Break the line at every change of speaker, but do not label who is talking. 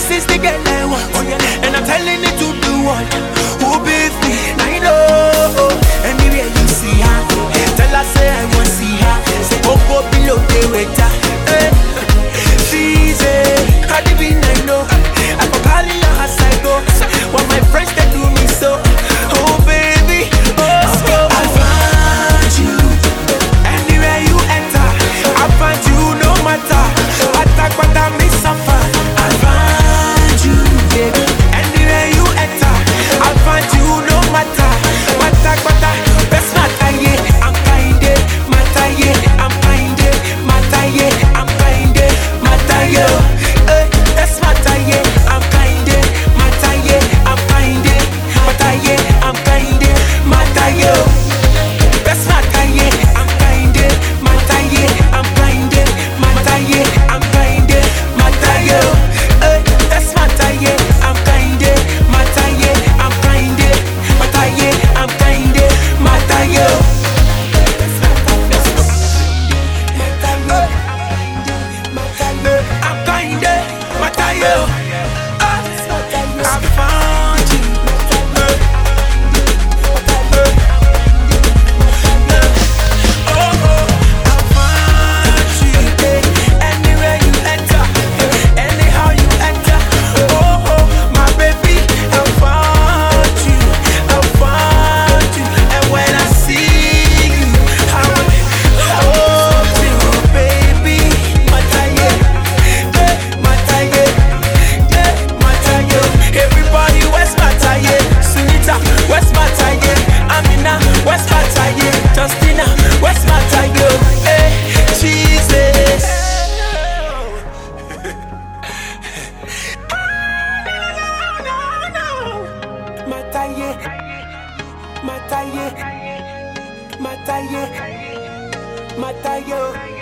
this is the girl I want, and I'm telling it to the world. Who beats me? I know. Anywhere you see her, tell her say I want see her. Say go below the waiter. She's a Cardi B, I know. I can carry her as I go. While my friends they do me so. Oh baby, oh I find you. Anywhere you enter, I find you no matter. What I miss suffer. I find you, baby. Anywhere you enter, I find you no matter. What best matter, yeah. I'm kinda matter, yeah. I'm kinda matter, yeah. I'm kinda matter, yeah. That's matter, yeah. I'm kinda matter, yeah. I'm kinda matter, yeah. I'm kinda matter, yeah. Best matter, yeah. I'm kinda matter, yeah. I'm kinda matter, yeah. I'm kinda matter, yeah. That's matter, yeah. I'm kinda matter, yeah. I'm kinda matter, yeah. I'm kinda matter, yeah. I'm kinda matter, yeah. I found you. Justina, what's my tiger? Hey, Jesus. Mataye, mataye, mataye, mataye.